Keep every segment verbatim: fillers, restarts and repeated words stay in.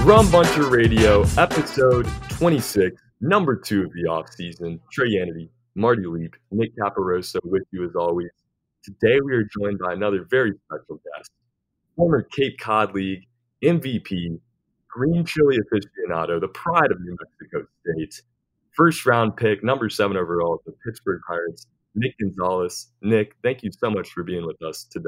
Rum Bunter Radio, episode twenty-six, number two of the offseason. Trey Yanity, Marty Leap, Nick Caparoso with you as always. Today we are joined by another very special guest, former Cape Cod League M V P, green chili aficionado, the pride of New Mexico State, first round pick, number seven overall at the Pittsburgh Pirates, Nick Gonzalez. Nick, thank you so much for being with us today.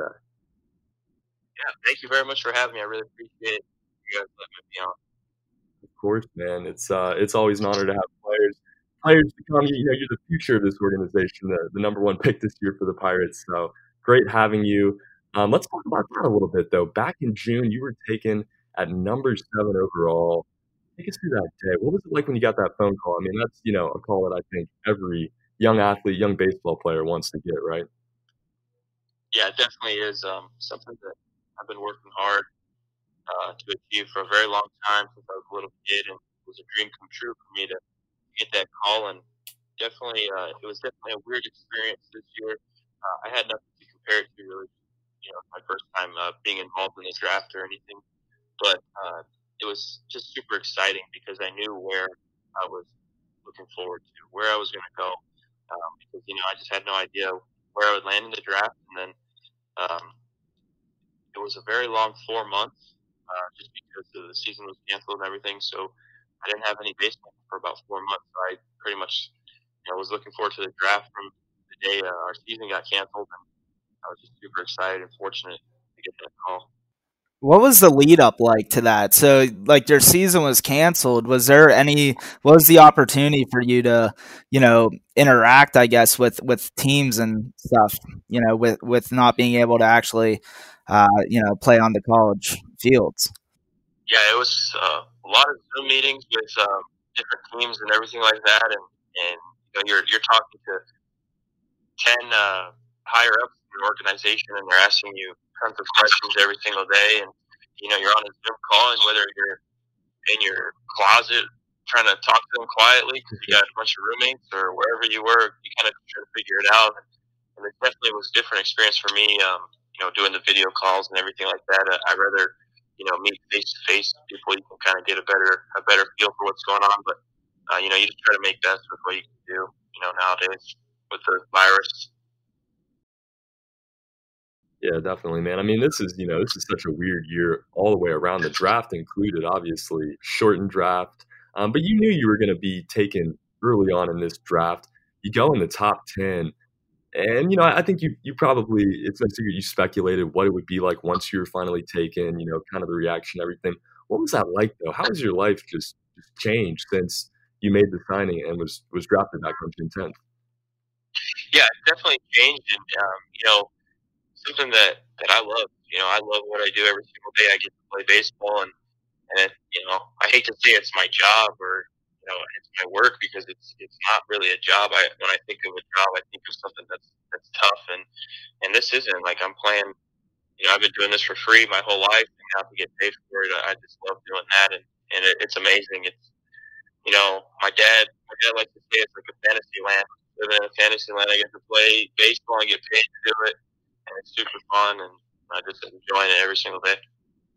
Yeah, thank you very much for having me. I really appreciate it. You guys letting me on. Of course, man. It's uh, it's always an honor to have players players become, you know, you're the future of this organization, the, the number one pick this year for the Pirates. So great having you. Um, let's talk about that a little bit, though. Back in June, you were taken at number seven overall. Take us through that day. What was it like when you got that phone call? I mean, that's, you know, a call that I think every young athlete, young baseball player wants to get, right? Yeah, it definitely is um, something that I've been working hard uh, to achieve for a very long time since I was a little kid, and it was a dream come true for me to get that call. And definitely, uh, it was definitely a weird experience this year. Uh, I had nothing to compare it to, really. You know, my first time uh, being involved in the draft or anything, but uh, it was just super exciting because I knew where I was looking forward to, where I was going to go. Um, because you know, I just had no idea where I would land in the draft, and then um, it was a very long four months. Uh, just because the season was canceled and everything, so I didn't have any baseball for about four months. So I pretty much, you know, was looking forward to the draft from the day uh, our season got canceled, and I was just super excited and fortunate to get that call. What was the lead up like to that? So, like, your season was canceled. Was there any? What was the opportunity for you to, you know, interact? I guess with with teams and stuff. You know, with with not being able to actually, uh, you know, play on the college fields. Yeah, it was uh, a lot of Zoom meetings with um, different teams and everything like that, and and you know, you're you're talking to ten uh, higher ups in your organization, and they're asking you tons of questions every single day, and you know, you're on a Zoom call, and whether you're in your closet trying to talk to them quietly because you got a bunch of roommates or wherever you were, you kind of try to figure it out. And it definitely was a different experience for me, um, you know, doing the video calls and everything like that. I'd rather, you know, meet face to face people. You can kind of get a better a better feel for what's going on. But uh, you know, you just try to make best with what you can do. You know, nowadays with the virus. Yeah, definitely, man. I mean, this is, you know, this is such a weird year all the way around, the draft included, obviously, shortened draft. Um, but you knew you were going to be taken early on in this draft. You go in the top ten. And, you know, I think you you probably, it's no secret, you speculated what it would be like once you were finally taken, you know, kind of the reaction, everything. What was that like, though? How has your life just, just changed since you made the signing and was, was drafted back on June tenth? Yeah, it definitely changed. And, um, you know, something that, that I love. You know, I love what I do every single day. I get to play baseball, and, and you know, I hate to say it's my job or, you know, it's my work because it's it's not really a job. I when I think of a job, I think of something that's that's tough, and and this isn't. Like, I'm playing. You know, I've been doing this for free my whole life, and now to get paid for it, I just love doing that, and and it, it's amazing. It's, you know, my dad my dad likes to say it's like a fantasy land. Living in a fantasy land, I get to play baseball and get paid to do it, and it's super fun, and I just enjoy it every single day.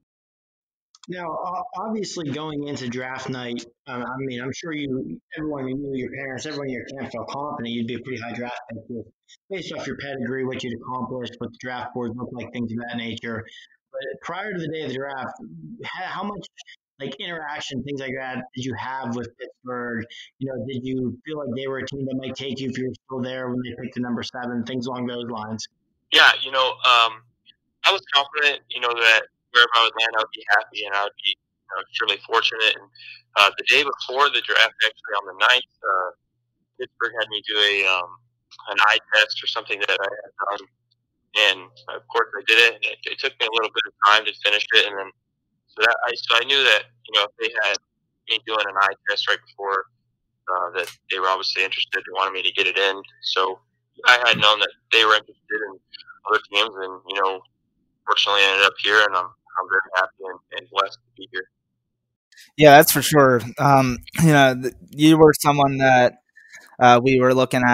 Now, obviously, going into draft night, um, I mean, I'm sure you, everyone you, your parents, everyone in your camp felt confident you'd be a pretty high draft pick based off your pedigree, what you'd accomplished, what the draft boards look like, things of that nature. But prior to the day of the draft, how much like interaction, things like that, did you have with Pittsburgh? You know, did you feel like they were a team that might take you if you were still there when they picked the number seven, things along those lines? Yeah, you know, um, I was confident, you know, that wherever I would land, I would be happy, and I would be, you know, extremely fortunate. And uh, the day before the draft, actually on the ninth, uh, Pittsburgh had me do a um, an eye test or something that I had done, and of course I did it. And it, it took me a little bit of time to finish it, and then so that I so I knew that, you know, if they had me doing an eye test right before, uh, that they were obviously interested and wanted me to get it in. So I had known that they were interested in other teams, and you know, fortunately, I ended up here, and I'm I'm very happy and, and blessed to be here. Yeah, that's for sure. Um, you know, th- you were someone that uh, we were looking at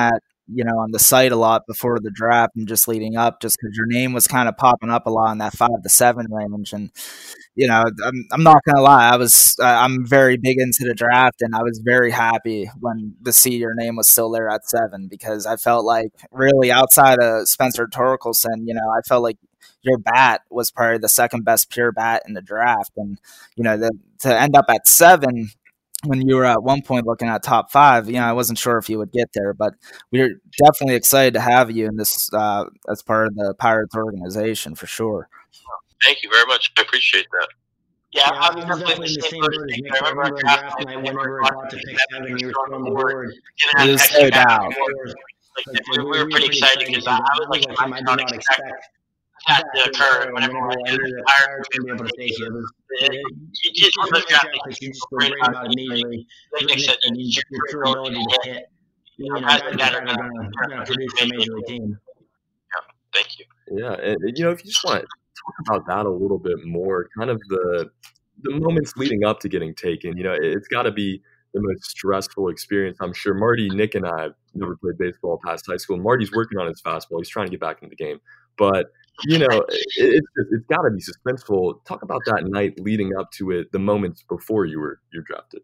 you know, on the site a lot before the draft and just leading up, just because your name was kind of popping up a lot in that five to seven range. And you know, I'm, I'm not gonna lie, I was uh, I'm very big into the draft, and I was very happy when the see your name was still there at seven, because I felt like really outside of Spencer Torkelson, you know, I felt like your bat was probably the second best pure bat in the draft, and you know, the, to end up at seven when you were at one point looking at top five, you know, I wasn't sure if you would get there, but we're definitely excited to have you in this uh, as part of the Pirates organization for sure. Thank you very much. I appreciate that. Yeah, Yeah, I was definitely in the same boat as Nick. I remember on draft night, whenever it got to pick seven, you were still on the board. It was no doubt. Like, we, we were pretty excited because I, I was like, I did not expect that to occur. Whenever I knew that Pirates were going to be able to take you, it was you just on the draft night, you just feel great about it immediately. Like Nick said, your true ability to hit. You know, guys like that are going to produce a major league team. Yeah, thank you. Yeah, and you know, if you just want to talk about that a little bit more, kind of the the moments leading up to getting taken, you know, it's got to be the most stressful experience. I'm sure Marty, Nick, and I have never played baseball past high school. Marty's working on his fastball. He's trying to get back into the game. But, you know, it, it's it's got to be suspenseful. Talk about that night leading up to it, the moments before you were you're drafted.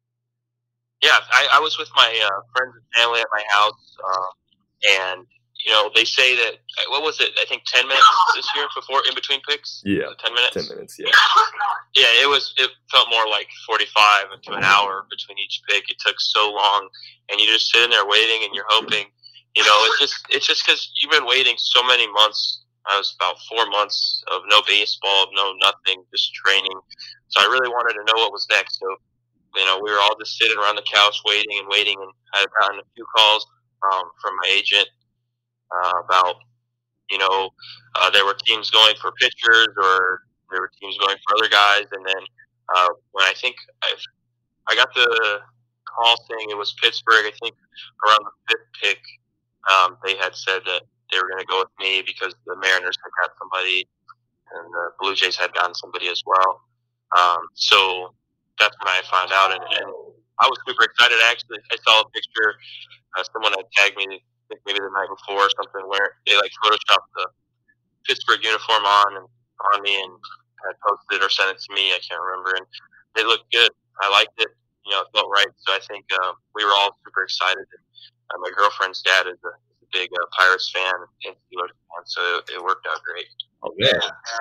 Yeah, I, I was with my uh, friends and family at my house, uh, and you know, they say that, what was it, I think ten minutes this year before, in between picks? Yeah. ten minutes? ten minutes, yeah. Yeah, it was, it felt more like forty-five to an hour between each pick. It took so long, and you're just sitting there waiting, and you're hoping, you know, it's just, it's just because you've been waiting so many months. I was about four months of no baseball, no nothing, just training. So I really wanted to know what was next. So, you know, we were all just sitting around the couch waiting and waiting, and I had gotten a few calls um, from my agent, Uh, about, you know, uh, there were teams going for pitchers, or there were teams going for other guys. And then uh, when I think I, I got the call saying it was Pittsburgh, I think around the fifth pick, um, they had said that they were going to go with me because the Mariners had got somebody and the Blue Jays had gotten somebody as well. Um, so that's when I found out, and, and I was super excited. Actually, I saw a picture. Uh, someone had tagged me, I think maybe the night before or something, where they like photoshopped the Pittsburgh uniform on and on me and had posted it or sent it to me. I can't remember, and it looked good. I liked it. You know, it felt right. So I think uh, we were all super excited. And, uh, my girlfriend's dad is a, is a big uh, Pirates fan and Steelers fan, so it, it worked out great. Oh man.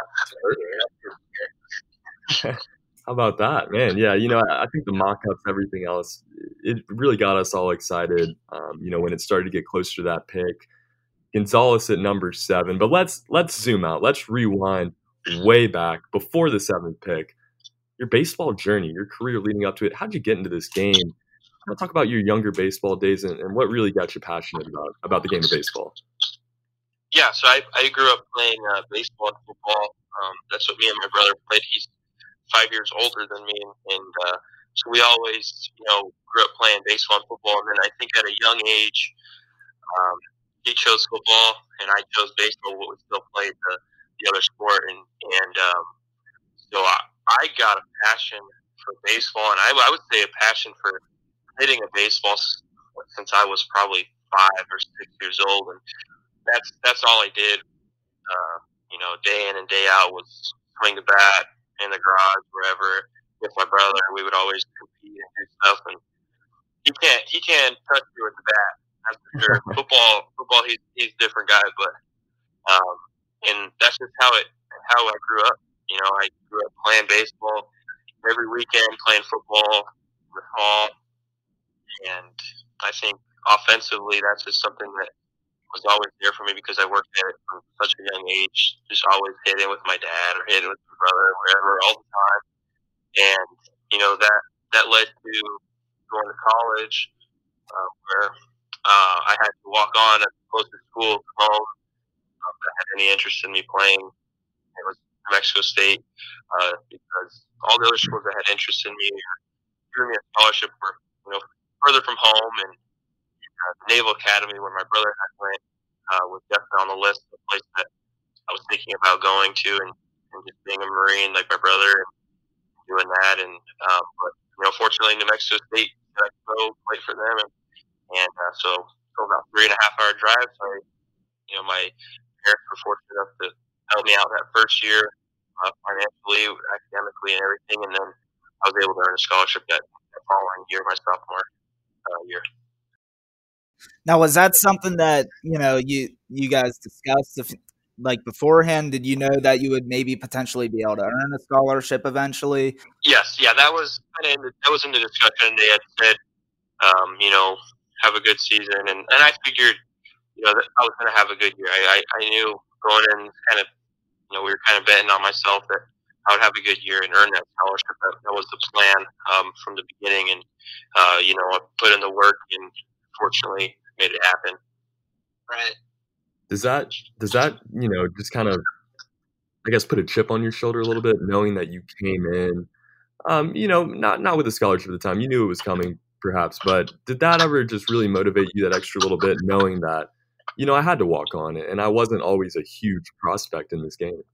How about that, man? Yeah, you know, I, I think the mock-ups, everything else, it really got us all excited. Um, you know, when it started to get closer to that pick, Gonzalez at number seven. But let's let's zoom out. Let's rewind way back before the seventh pick. Your baseball journey, your career leading up to it. How'd you get into this game? I'll talk about your younger baseball days and, and what really got you passionate about about the game of baseball. Yeah, so I, I grew up playing uh, baseball and football. Um, that's what me and my brother played. He's five years older than me, and, and uh, so we always, you know, grew up playing baseball and football. And then I think at a young age, um, he chose football, and I chose baseball, but we still played the, the other sport. And and um, so I, I got a passion for baseball, and I, I would say a passion for hitting a baseball since I was probably five or six years old, and that's that's all I did. Uh, you know, day in and day out was swing the bat in the garage, wherever, with my brother. We would always compete and do stuff, and he can't he can't touch you with the bat. That's for sure. football, football, he's he's a different guy, but um, and that's just how it how I grew up. You know, I grew up playing baseball every weekend, playing football in the fall, and I think offensively, that's just something that was always there for me because I worked at it from such a young age. Just always hitting with my dad or hitting with my brother, wherever, all the time. And you know that that led to going to college, uh, where uh, I had to walk on at the closest school to home um, that had any interest in me playing. It was New Mexico State uh, because all the other schools that had interest in me giving me a scholarship were, you know, further from home, and uh, the Naval Academy, where my brother had went, uh, was definitely on the list of the place that I was thinking about going to, and, and just being a Marine like my brother and doing that. And um, but you know, fortunately, New Mexico State, I could go play for them, and, and uh, so so about three and a half hour drive. So, I, you know, my parents were fortunate enough to help me out that first year, uh, financially, academically, and everything. And then I was able to earn a scholarship that, that following year, my sophomore uh, year. Now, was that something that, you know, you you guys discussed, if, like, beforehand? Did you know that you would maybe potentially be able to earn a scholarship eventually? Yes, yeah, that was kind of that was in the discussion. They had said, um, you know, have a good season, and, and I figured, you know, that I was going to have a good year. I, I, I knew going in, kind of, you know, we were kind of betting on myself that I would have a good year and earn that scholarship. That, that was the plan um, from the beginning, and uh, you know, I put in the work, and fortunately made it happen. Right. Does that does that you know just kind of, I guess, put a chip on your shoulder a little bit, knowing that you came in, um, you know, not not with a scholarship at the time, you knew it was coming, perhaps, but did that ever just really motivate you that extra little bit, knowing that, you know, I had to walk on it, and I wasn't always a huge prospect in this game?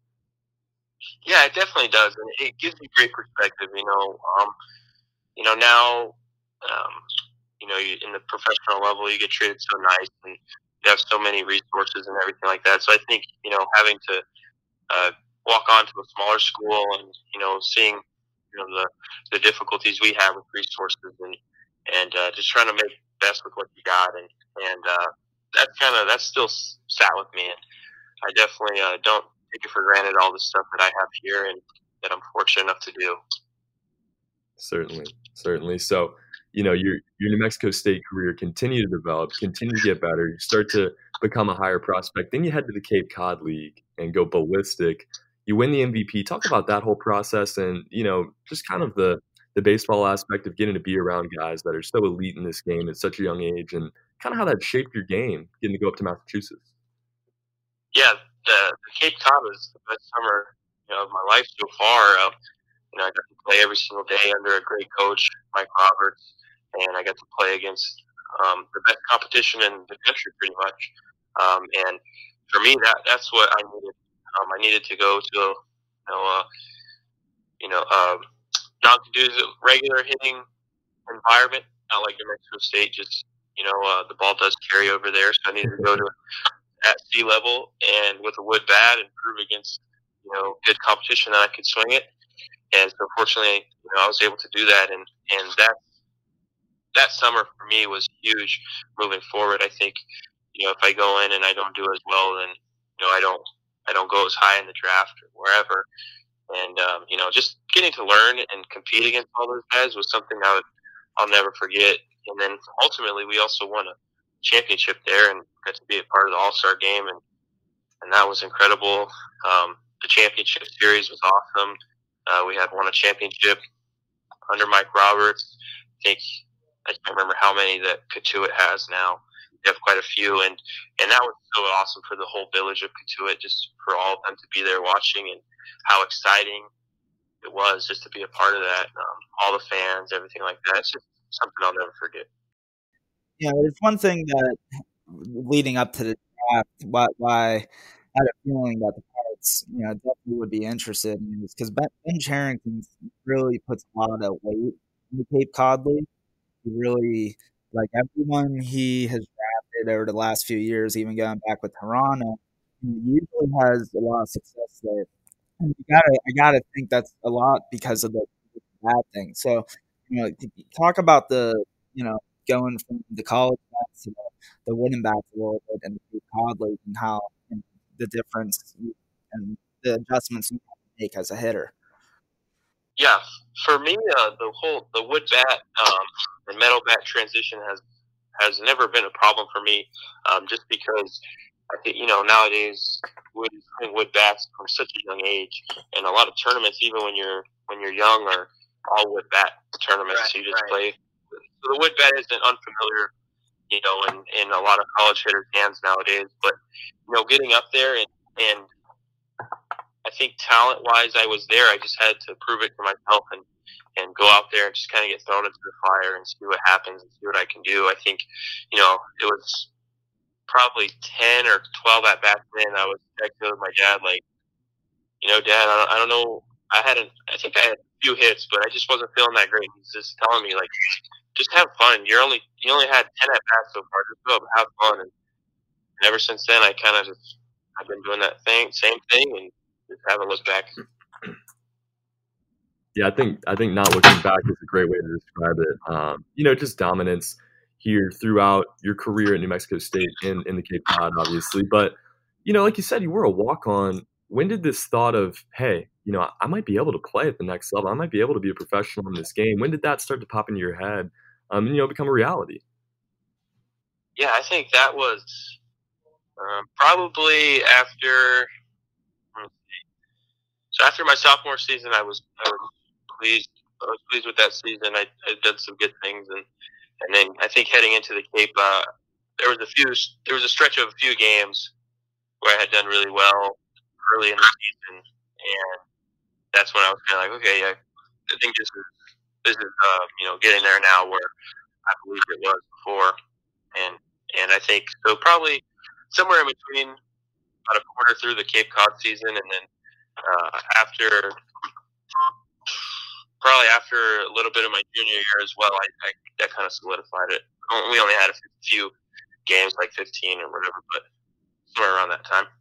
Yeah, it definitely does, and it gives you great perspective. You know, um, you know now, um, you know, you, in the professional level, you get treated so nice, and you have so many resources and everything like that. So I think, you know, having to uh, walk on to a smaller school and, you know, seeing, you know, the, the difficulties we have with resources, and and uh, just trying to make the best with what you got, and and uh, that's kind of that's still sat with me, and I definitely uh, don't take it for granted, all the stuff that I have here and that I'm fortunate enough to do. Certainly, certainly. So, you know, your your New Mexico State career continued to develop, continue to get better. You start to become a higher prospect. Then you head to the Cape Cod League and go ballistic. You win the M V P. Talk about that whole process, and, you know, just kind of the the baseball aspect of getting to be around guys that are so elite in this game at such a young age, and kind of how that shaped your game, getting to go up to Massachusetts. Yeah, the, the Cape Cod was the best summer, you know, of my life so far. Uh, you know, I got to play every single day under a great coach, Mike Roberts, and I got to play against um, the best competition in the country, pretty much. Um, and for me, that that's what I needed. Um, I needed to go to, you know, uh, you know, um, non-conducive regular hitting environment, not like New Mexico State. Just, you know, uh, the ball does carry over there, so I needed to go to at sea level and with a wood bat and prove against, you know, good competition that I could swing it. And so fortunately, you know, I was able to do that, and, and that that summer for me was huge moving forward. I think, you know, if I go in and I don't do as well, then, you know, I don't I don't go as high in the draft or wherever. And um, you know, just getting to learn and compete against all those guys was something I would I'll never forget. And then ultimately, we also won a championship there and got to be a part of the All-Star game, and and that was incredible. Um, the championship series was awesome. Uh, we had won a championship under Mike Roberts. I think I can't remember how many that Cotuit has now. We have quite a few, and and that was so awesome for the whole village of Cotuit, just for all of them to be there watching, and how exciting it was just to be a part of that. Um, all the fans, everything like that. It's just something I'll never forget. Yeah, there's one thing that leading up to the draft, why, why I had a feeling that the Pirates, you know, definitely would be interested in this, because Ben, Ben Cherington really puts a lot of weight in the Cape Cod League. He really, like, everyone he has drafted over the last few years, even going back with Toronto, he usually has a lot of success there. And you gotta, I gotta think that's a lot because of the, the bad thing. So, you know, talk about the, you know, going from the college bats to the, the wooden bats a little bit and the Cod League, and how, and the difference and the adjustments you have to make as a hitter. Yeah, for me, uh, the whole the wood bat, um, the metal bat transition has has never been a problem for me, um, just because I think, you know, nowadays wood playing wood bats from such a young age, and a lot of tournaments, even when you're when you're young, are all wood bat tournaments. Right, so you just right. play. So the wood bat isn't unfamiliar, you know, in, in a lot of college hitters' hands nowadays. But, you know, getting up there, and, and I think talent-wise I was there. I just had to prove it to myself, and, and go out there and just kind of get thrown into the fire and see what happens and see what I can do. I think, you know, it was probably ten or twelve at bats in. I was texting with my dad, like, you know, Dad, I don't, I don't know. I hadn't, I think I had a few hits, but I just wasn't feeling that great. He's just telling me, like, just have fun. You're only you only had ten at bats so far. Just go up, have fun, and, and ever since then, I kind of just I've been doing that thing, same thing, and just haven't looked back. Yeah, I think I think not looking back is a great way to describe it. Um, you know, just dominance here throughout your career at New Mexico State and in the Cape Cod, obviously. But you know, like you said, you were a walk on. When did this thought of, hey, you know, I might be able to play at the next level. I might be able to be a professional in this game. When did that start to pop into your head um, and, you know, become a reality? Yeah, I think that was um, probably after. So after my sophomore season, I was I was pleased. I was pleased with that season. I, I did some good things, and and then I think heading into the Cape, uh, there was a few. There was a stretch of a few games where I had done really well early in the season, and that's when I was kind of like, okay, yeah, I think this is this is uh, you know getting there now where I believe it was before, and and I think so probably somewhere in between about a quarter through the Cape Cod season, and then uh, after probably after a little bit of my junior year as well, I, I that kind of solidified it. We only had a few games, like fifteen or whatever, but somewhere around that time.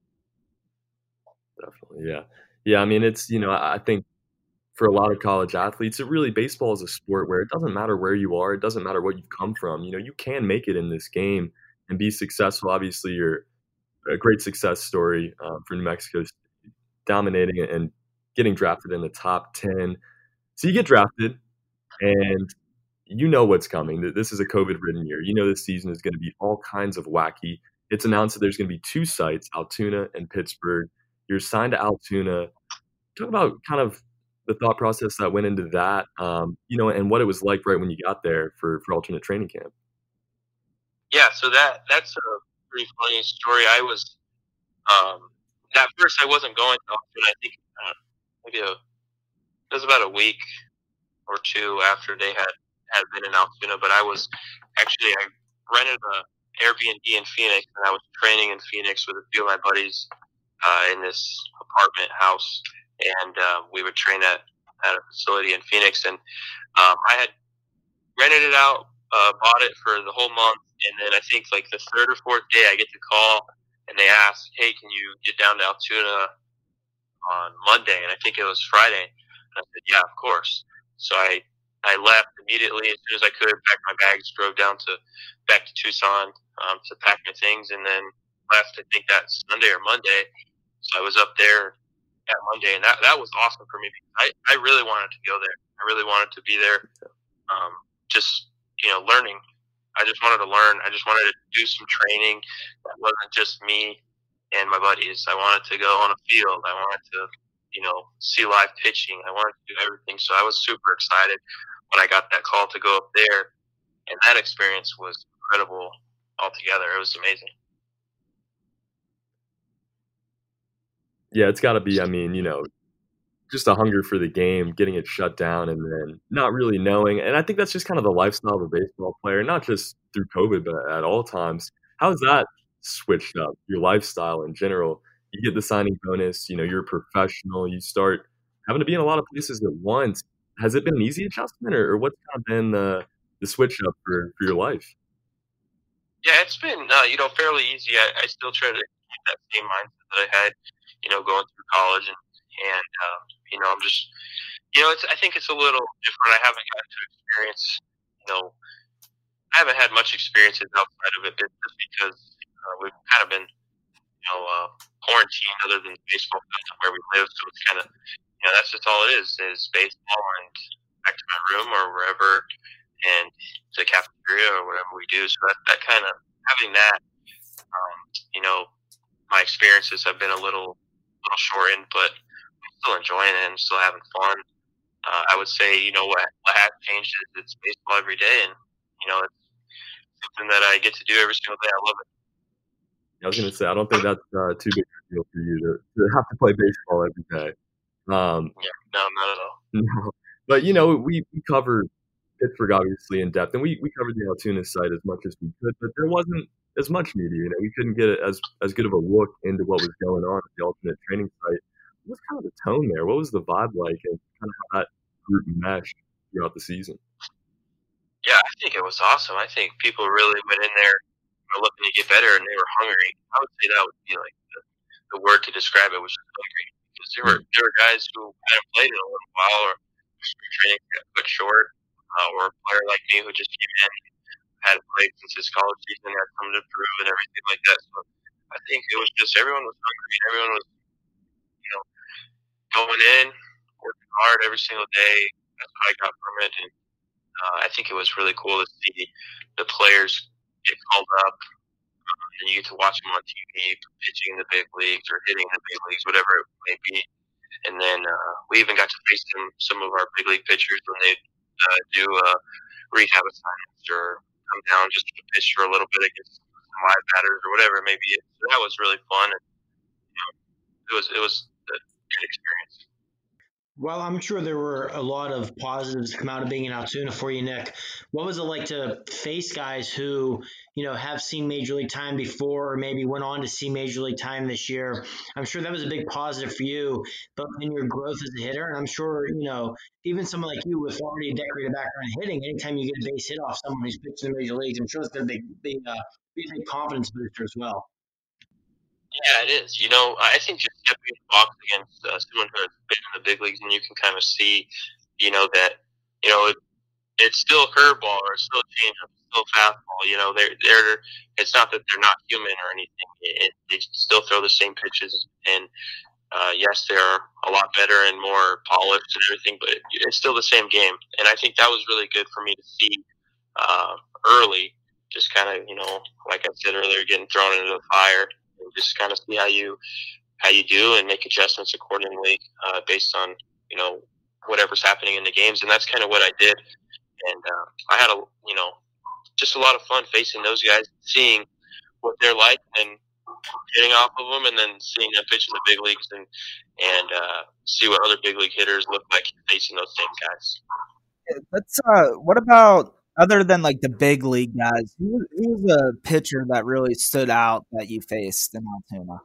Definitely, yeah. Yeah, I mean, it's, you know, I think for a lot of college athletes, it really, baseball is a sport where it doesn't matter where you are. It doesn't matter what you've come from. You know, you can make it in this game and be successful. Obviously, you're a great success story um, for New Mexico, dominating it and getting drafted in the top ten. So you get drafted and you know what's coming. This is a COVID-ridden year. You know this season is going to be all kinds of wacky. It's announced that there's going to be two sites, Altoona and Pittsburgh. You're signed to Altoona. Talk about kind of the thought process that went into that, um, you know, and what it was like right when you got there for, for alternate training camp. Yeah, so that that's a pretty funny story. I was, um, at first I wasn't going to Altoona. I think uh, maybe a, it was about a week or two after they had, had been in Altoona, but I was actually, I rented a Airbnb in Phoenix, and I was training in Phoenix with a few of my buddies uh, in this apartment house, and uh, we would train at, at a facility in Phoenix, and um, I had rented it out, uh, bought it for the whole month, and then I think like the third or fourth day I get the call, and they ask, hey, can you get down to Altoona on Monday? And I think it was Friday, and I said, yeah, of course. So I I left immediately as soon as I could, packed my bags, drove down to back to Tucson um, to pack my things, and then left. I think that Sunday or Monday. So I was up there at Monday, and that that was awesome for me because I I really wanted to go there. I really wanted to be there. Um, just you know, learning. I just wanted to learn. I just wanted to do some training that wasn't just me and my buddies. I wanted to go on a field. I wanted to, you know, see live pitching. I wanted to do everything. So I was super excited when I got that call to go up there. And that experience was incredible altogether. It was amazing. Yeah, it's got to be, I mean, you know, just a hunger for the game, getting it shut down, and then not really knowing. And I think that's just kind of the lifestyle of a baseball player, not just through COVID, but at all times. How's that switched up, your lifestyle in general? You get the signing bonus, you know, you're a professional, you start having to be in a lot of places at once. Has it been an easy adjustment, or, or what's kind of been the, the switch up for, for your life? Yeah, it's been, uh, you know, fairly easy. I, I still try to keep that same mindset that I had, you know, going through college, and, and uh, you know, I'm just, you know, it's, I think it's a little different. I haven't gotten to experience, you know, I haven't had much experiences outside of it just because uh, we've kind of been, you know, uh, quarantined other than baseball field where we live. So it's kind of, you know, that's just all it is, is baseball and back to my room or wherever, and to the cafeteria or whatever we do. So that, that kind of, having that, um, you know, my experiences have been a little, little shortened, but I'm still enjoying it and still having fun. Uh, I would say, you know, what, what has changed is it's baseball every day, and, you know, it's something that I get to do every single day. I love it. I was going to say, I don't think that's uh, too big a deal for you to, to have to play baseball every day. Um, yeah, no, not at all. No. But, you know, we, we covered Pittsburgh, obviously, in depth, and we, we covered the Altoona site as much as we could, but there wasn't as much media. You know, we couldn't get as, as good of a look into what was going on at the alternate training site. What was kind of the tone there? What was the vibe like, and kind of how that group meshed throughout the season? Yeah, I think it was awesome. I think people really went in there looking to get better, and they were hungry. I would say that would be like the, the word to describe it was just hungry. Because there were there were guys who hadn't played in a little while, or training got cut short, uh, or a player like me who just came in, hadn't played since his college season, had something to prove, and everything like that. So I think it was just everyone was hungry, and everyone was, you know, going in, working hard every single day. That's what I got from it, and uh, I think it was really cool to see the players get called up, and you get to watch them on T V pitching in the big leagues or hitting in the big leagues, whatever it may be. And then uh, we even got to face some some of our big league pitchers when they uh, do uh, rehab assignments or come down just to pitch for a little bit against some live batters or whatever it may be. So that was really fun. And, you know, it was it was a good experience. Well, I'm sure there were a lot of positives to come out of being in Altoona for you, Nick. What was it like to face guys who, you know, have seen Major League time before or maybe went on to see Major League time this year? I'm sure that was a big positive for you, but in your growth as a hitter, and I'm sure, you know, even someone like you with already a decorated background in hitting, anytime you get a base hit off someone who's pitched in the Major Leagues, I'm sure it's going to be, be, uh, be a big confidence booster as well. Yeah, it is. You know, I think just stepping in the box against uh, someone who has been in the big leagues, and you can kind of see, you know, that, you know, it, it's still a curveball or it's still a changeup, it's still a fastball. You know, they're they're. It's not that they're not human or anything. It, they still throw the same pitches, and uh, yes, they're a lot better and more polished and everything, but it's still the same game. And I think that was really good for me to see uh, early. Just kind of, you know, like I said earlier, getting thrown into the fire. And just kind of see how you how you do and make adjustments accordingly uh, based on, you know, whatever's happening in the games, and that's kind of what I did. And uh, I had a you know just a lot of fun facing those guys, seeing what they're like, and getting off of them, and then seeing them pitch in the big leagues, and and uh, see what other big league hitters look like facing those same guys. Let's. Uh, what about? Other than like the big league guys, who, who was a pitcher that really stood out that you faced in Altoona?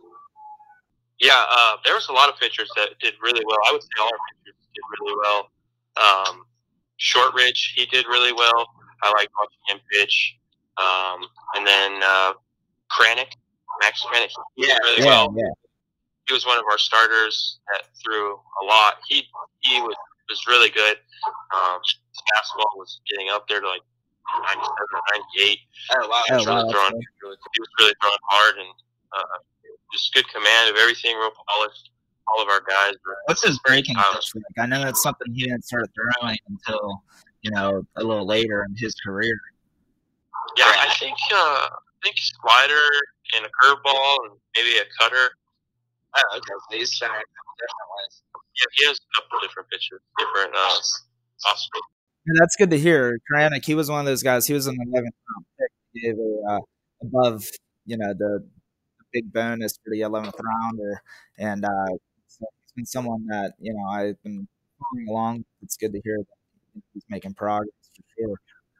Yeah, uh, there was a lot of pitchers that did really well. I would say all our pitchers did really well. Um, Shortridge, he did really well. I like watching him pitch. Um, and then uh, Kranick, Max Kranick, he did really yeah, well. Yeah. He was one of our starters that threw a lot. He he was, was really good. Um, his fastball was getting up there to like ninety-seven or ninety-eight. Oh, wow. He was, Oh, really, wow, throwing, he was really throwing hard, and uh, just good command of everything, real polished. All of our guys were. What's his breaking pitch like? I know that's something he didn't start throwing until, you know, a little later in his career. Yeah, I think uh, I think slider and a curveball and maybe a cutter. Oh, okay. So he's trying different ways. Yeah, he has a couple different pitches, different uh, offspring. And that's good to hear. Kranick, he was one of those guys. He was an eleventh round pick. He gave a, uh, above, you know, the big bonus for the eleventh rounder, and uh, so he's been someone that, you know, I've been following along. It's good to hear that he's making progress for sure.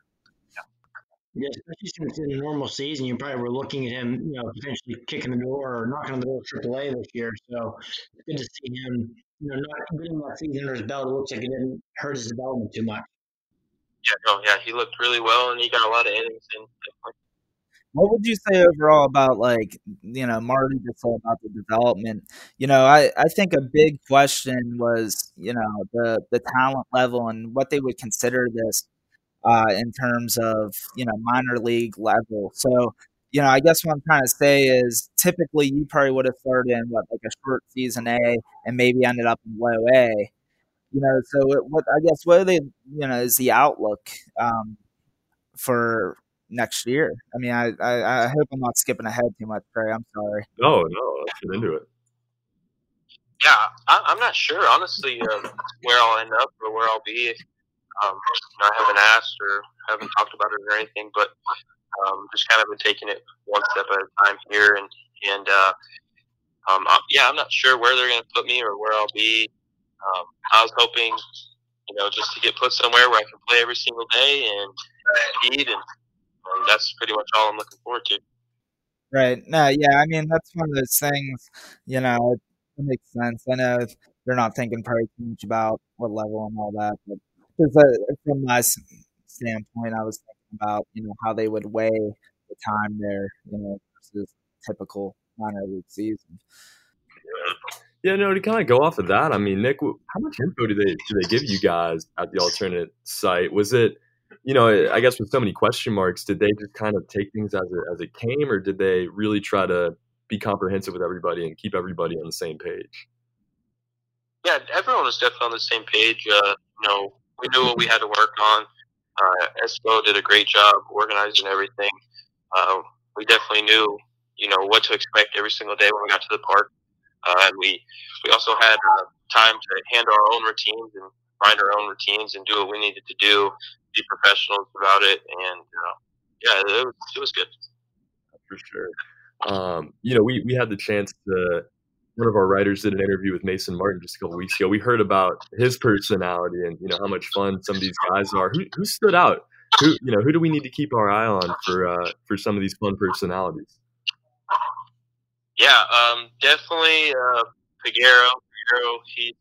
Yeah, especially since in a normal season, you probably were looking at him, you know, potentially kicking the door or knocking on the door of triple A this year. So it's good to see him, you know, not getting that season under his belt. It looks like it didn't hurt his development too much. Yeah, no, yeah, he looked really well, and he got a lot of innings in. What would you say overall about, like, you know, Marty just said about the development? You know, I, I think a big question was, you know, the, the talent level and what they would consider this uh, in terms of, you know, minor league level. So, you know, I guess what I'm trying to say is typically you probably would have started in, what, like a short season A and maybe ended up in low A. You know, so it, what I guess what are they, you know, is the outlook um, for next year? I mean, I, I I hope I'm not skipping ahead too much, Trey. I'm sorry. No, no, let's get into it. Yeah, I, I'm not sure, honestly, um, where I'll end up or where I'll be. Um, you know, I haven't asked or haven't talked about it or anything, but um, just kind of been taking it one step at a time here. And, and uh, um, I, yeah, I'm not sure where they're going to put me or where I'll be. Um, I was hoping, you know, just to get put somewhere where I can play every single day and eat, and, and that's pretty much all I'm looking forward to. Right. No, yeah, I mean, that's one of those things, you know, it makes sense. I know they're not thinking probably too much about what level and all that, but just, uh, from my standpoint, I was thinking about, you know, how they would weigh the time there, you know, versus typical minor league season. Yeah, no, to kind of go off of that, I mean, Nick, how much info do they do they give you guys at the alternate site? Was it, you know, I guess with so many question marks, did they just kind of take things as it, as it came, or did they really try to be comprehensive with everybody and keep everybody on the same page? Yeah, everyone was definitely on the same page. Uh, you know, we knew what we had to work on. Uh, Espo did a great job organizing everything. Uh, we definitely knew, you know, what to expect every single day when we got to the park. Uh, and we, we also had uh, time to handle our own routines and find our own routines and do what we needed to do, be professionals about it. And, uh, yeah, it was, it was good. For sure. Um, you know, we, we had the chance to, one of our writers did an interview with Mason Martin just a couple weeks ago. We heard about his personality and, you know, how much fun some of these guys are. Who, who stood out? Who, you know, who do we need to keep our eye on for, uh, for some of these fun personalities? Yeah, um, definitely uh, Figueroa. Figueroa, he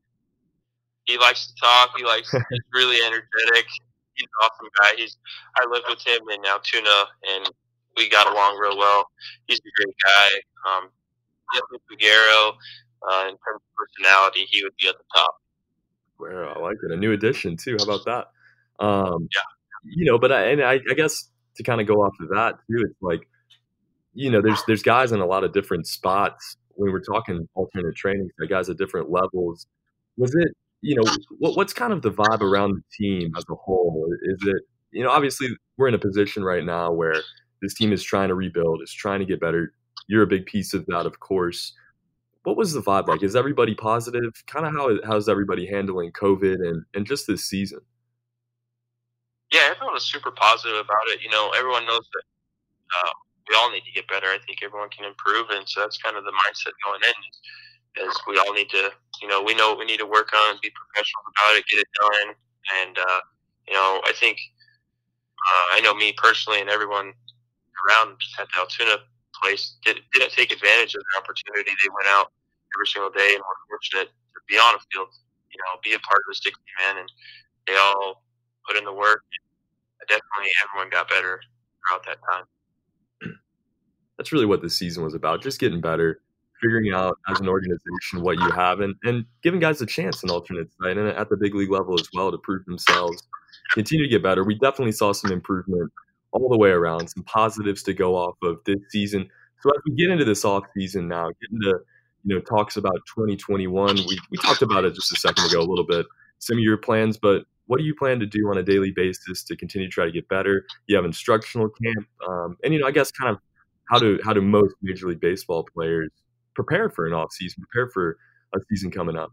he likes to talk. He likes. He's really energetic. He's an awesome guy. He's. I lived with him in Altoona, and we got along real well. He's a great guy. Um, definitely Figueroa. Uh, in terms of personality, he would be at the top. Well, I like it. A new addition too. How about that? Um, yeah. You know, but I, and I, I guess to kind of go off of that too, it's like, you know, there's there's guys in a lot of different spots when we're talking alternate training, like guys at different levels. Was it, you know, what, what's kind of the vibe around the team as a whole? Is it, you know, obviously we're in a position right now where this team is trying to rebuild, is trying to get better. You're a big piece of that, of course. What was the vibe like? Is everybody positive? Kind of how how's everybody handling COVID and, and just this season? Yeah, everyone was super positive about it. You know, everyone knows that uh, we all need to get better. I think everyone can improve, and so that's kind of the mindset going in. Is we all need to, you know, we know what we need to work on, be professional about it, get it done, and uh, you know, I think uh, I know me personally and everyone around at the Altoona place did, didn't take advantage of the opportunity. They went out every single day and were fortunate to be on a field, you know, be a part of the sixty men, and they all put in the work. Definitely, everyone got better throughout that time. That's really what the season was about, just getting better, figuring out as an organization what you have, and, and giving guys a chance in alternate site and at the big league level as well to prove themselves, continue to get better. We definitely saw some improvement all the way around, some positives to go off of this season. So as we get into this off season now, get into, you know, talks about twenty twenty-one, we, we talked about it just a second ago a little bit, some of your plans, but what do you plan to do on a daily basis to continue to try to get better? You have instructional camp, um, and, you know, I guess kind of how do how do most Major League Baseball players prepare for an off season, prepare for a season coming up?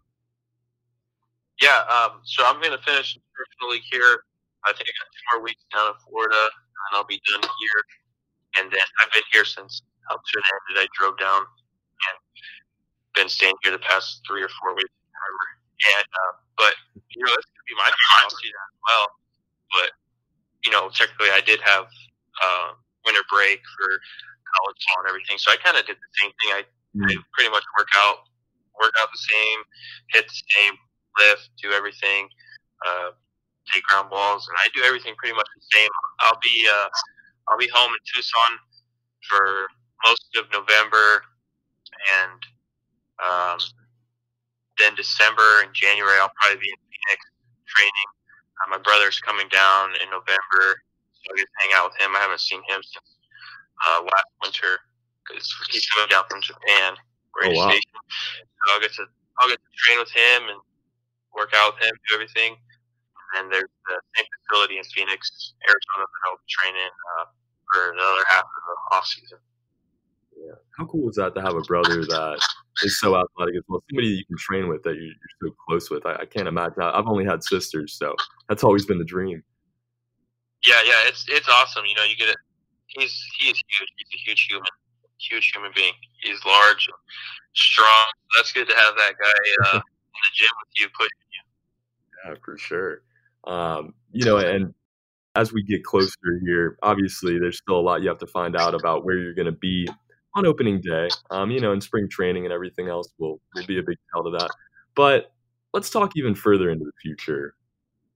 Yeah, um, so I'm going to finish instructional league here. I think I got two more weeks down in Florida, and I'll be done here. And then I've been here since Altoona ended. I drove down and been staying here the past three or four weeks. And uh, but you know, it's going to be my off season as well. But you know, technically, I did have uh, winter break for college ball and everything, so I kind of did the same thing. I, mm. I pretty much work out, work out the same, hit the same, lift, do everything, uh, take ground balls, and I do everything pretty much the same. I'll be uh, I'll be home in Tucson for most of November, and um, then December and January I'll probably be in Phoenix training. Uh, my brother's coming down in November, so I get to hang out with him. I haven't seen him since uh, last winter because he's coming down from Japan. Oh, wow. So I'll get to I'll get to train with him and work out with him, do everything. And then there's the same facility in Phoenix, Arizona that I'll be training uh, for the other half of the off season. Yeah. How cool is that to have a brother that is so athletic as well? Somebody you can train with that you're, you're so close with. I, I can't imagine. I've only had sisters, so that's always been the dream. Yeah, yeah, it's it's awesome. You know, you get it. He's he is huge. He's a huge human, huge human being. He's large, and strong. That's good to have that guy uh, in the gym with you, pushing you. Yeah, for sure. Um, you know, and as we get closer here, obviously there's still a lot you have to find out about where you're going to be on opening day. Um, you know, and spring training and everything else will will be a big tell to that. But let's talk even further into the future.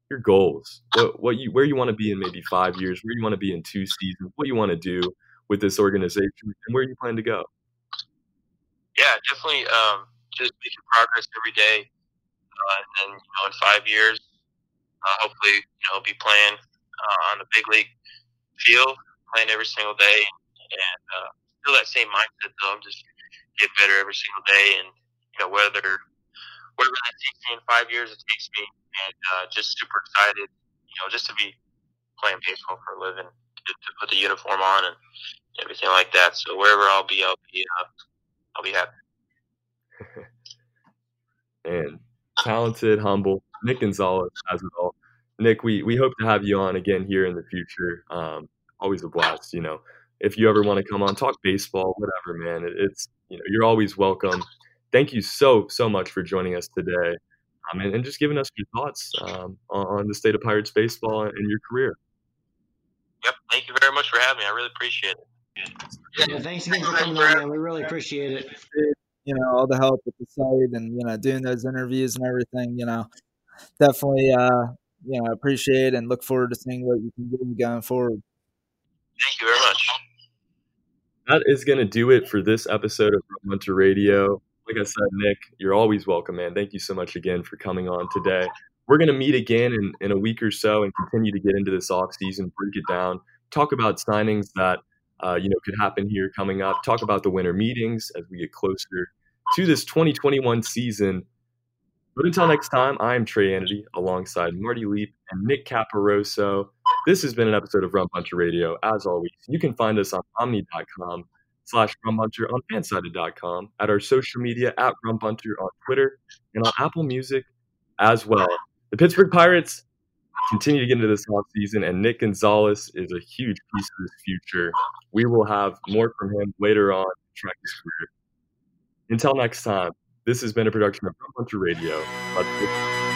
your goals, what what you where you want to be in maybe five years, where you want to be in two seasons, what you want to do with this organization, and where you plan to go. Yeah, definitely. Um, just making progress every day, uh, and you know, in five years, uh, hopefully, you know, be playing uh, on the big league field, playing every single day, and uh, still that same mindset. Though I'm just get better every single day, and you know, whether wherever that takes me in five years, it takes me, and uh, just super excited, you know, just to be playing baseball for a living, to, to put the uniform on and everything like that. So wherever I'll be, I'll be, uh, I'll be happy. And talented, humble, Nick Gonzalez has it all. Nick, we, we hope to have you on again here in the future. Um, always a blast, you know. If you ever want to come on, talk baseball, whatever, man, it, it's, you know, you're always welcome. Thank you so, so much for joining us today, um, and, and just giving us your thoughts um, on, on the state of Pirates baseball and your career. Yep. Thank you very much for having me. I really appreciate it. Yeah, thanks again for coming on, man. We really appreciate it. You know, all the help with the site and, you know, doing those interviews and everything, you know, definitely, uh, you know, appreciate and look forward to seeing what you can do going forward. Thank you very much. That is going to do it for this episode of Rum Bunter Radio. Like I said, Nick, you're always welcome, man. Thank you so much again for coming on today. We're going to meet again in, in a week or so and continue to get into this offseason, break it down, talk about signings that, uh, you know, could happen here coming up, talk about the winter meetings as we get closer to this twenty twenty-one season. But until next time, I am Trey Annity alongside Marty Leap and Nick Caparoso. This has been an episode of Rum Bunter Radio. As always, you can find us on omni.com slash rumbunter, on fansided dot com, at our social media, at rumbunter on Twitter, and on Apple Music as well. The Pittsburgh Pirates continue to get into this offseason, and Nick Gonzalez is a huge piece of this future. We will have more from him later on to track his career. Until next time, this has been a production of Rum Bunter Radio. Let's